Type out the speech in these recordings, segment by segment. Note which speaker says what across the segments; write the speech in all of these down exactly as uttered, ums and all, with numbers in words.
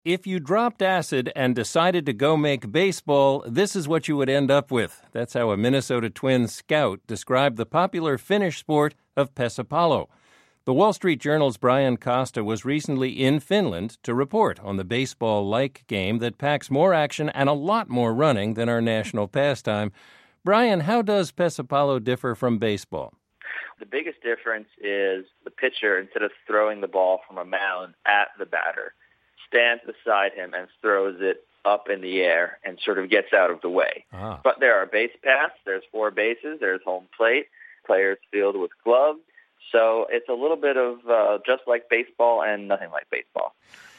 Speaker 1: If you dropped acid and decided to go make baseball, this is what you would end up with. That's how a Minnesota Twins scout described the popular Finnish sport of Pesäpallo. The Wall Street Journal's Brian Costa was recently in Finland to report on the baseball-like game that packs more action and a lot more running than our national pastime. Brian, how does Pesäpallo differ from baseball?
Speaker 2: The biggest difference is the pitcher, instead of throwing the ball from a mound at the batter, stands beside him and throws it up in the air and sort of gets out of the way.
Speaker 1: Ah.
Speaker 2: But there are base paths, there's four bases, there's home plate, players field with gloves. So it's a little bit of uh, just like baseball and nothing like baseball.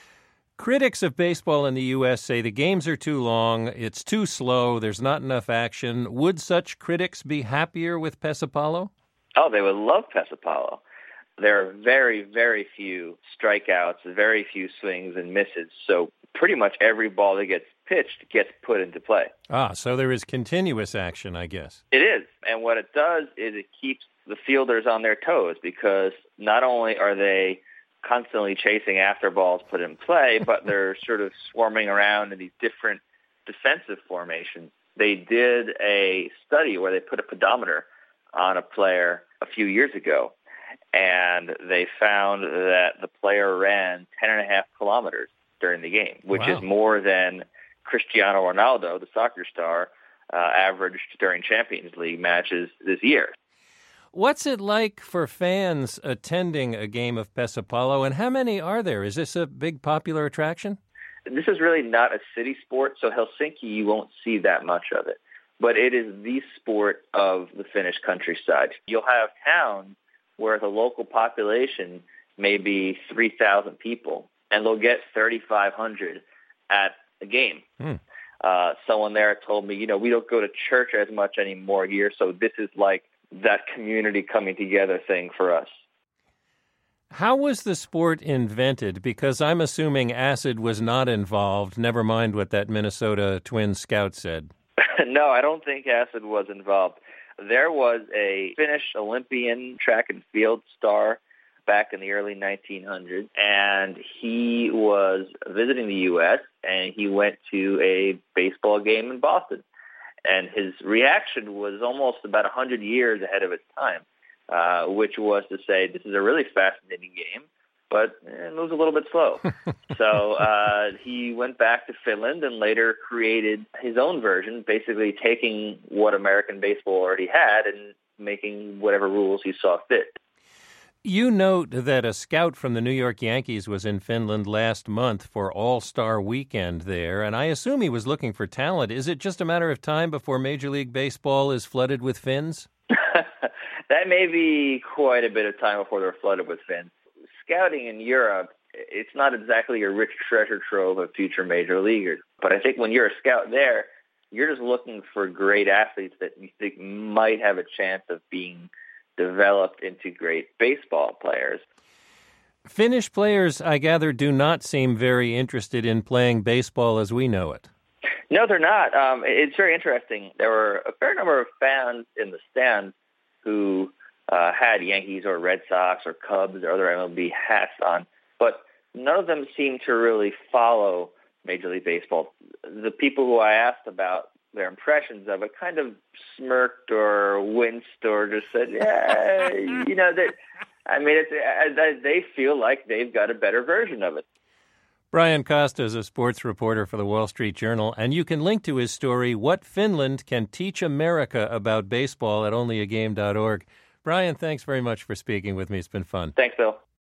Speaker 1: Critics of baseball in the U S say the games are too long, it's too slow, there's not enough action. Would such critics be happier with Pesäpallo?
Speaker 2: Oh, they would love Pesäpallo. There are very, very few strikeouts, very few swings and misses. So pretty much every ball that gets pitched gets put into play.
Speaker 1: Ah, so there is continuous action, I guess.
Speaker 2: It is. And what it does is it keeps the fielders on their toes, because not only are they constantly chasing after balls put in play, but they're sort of swarming around in these different defensive formations. They did a study where they put a pedometer on a player a few years ago, and they found that the player ran ten and a half kilometers during the game, which
Speaker 1: Wow.
Speaker 2: is more than Cristiano Ronaldo, the soccer star, uh, averaged during Champions League matches this year.
Speaker 1: What's it like for fans attending a game of Pesäpallo, and how many are there? Is this a big popular attraction?
Speaker 2: This is really not a city sport, so Helsinki, you won't see that much of it. But it is the sport of the Finnish countryside. You'll have towns where the local population may be three thousand people, and they'll get thirty-five hundred at a game.
Speaker 1: Hmm.
Speaker 2: Uh, someone there told me, you know, we don't go to church as much anymore here, so this is like that community coming together thing for us.
Speaker 1: How was the sport invented? Because I'm assuming acid was not involved, never mind what that Minnesota Twins scout said.
Speaker 2: No, I don't think acid was involved. There was a Finnish Olympian track and field star back in the early nineteen hundreds, and he was visiting the U S, and he went to a baseball game in Boston. And his reaction was almost about one hundred years ahead of its time, uh, which was to say, this is a really fascinating game, but it moves a little bit slow. so uh, he went back to Finland and later created his own version, basically taking what American baseball already had and making whatever rules he saw fit.
Speaker 1: You note that a scout from the New York Yankees was in Finland last month for All-Star Weekend there, and I assume he was looking for talent. Is it just a matter of time before Major League Baseball is flooded with Finns?
Speaker 2: That may be quite a bit of time before they're flooded with Finns. Scouting in Europe, it's not exactly a rich treasure trove of future major leaguers. But I think when you're a scout there, you're just looking for great athletes that you think might have a chance of being developed into great baseball players.
Speaker 1: Finnish players, I gather, do not seem very interested in playing baseball as we know it.
Speaker 2: No, they're not. Um, it's very interesting. There were a fair number of fans in the stands who uh, had Yankees or Red Sox or Cubs or other M L B hats on, but none of them seemed to really follow Major League Baseball. The people who I asked about their impressions of it kind of smirked or winced or just said, yeah, you know, that. I mean, it's, uh, they feel like they've got a better version of it.
Speaker 1: Brian Costa is a sports reporter for the Wall Street Journal, and you can link to his story, What Finland Can Teach America About Baseball, at only a game dot org. Brian, thanks very much for speaking with me. It's been fun.
Speaker 2: Thanks, Bill.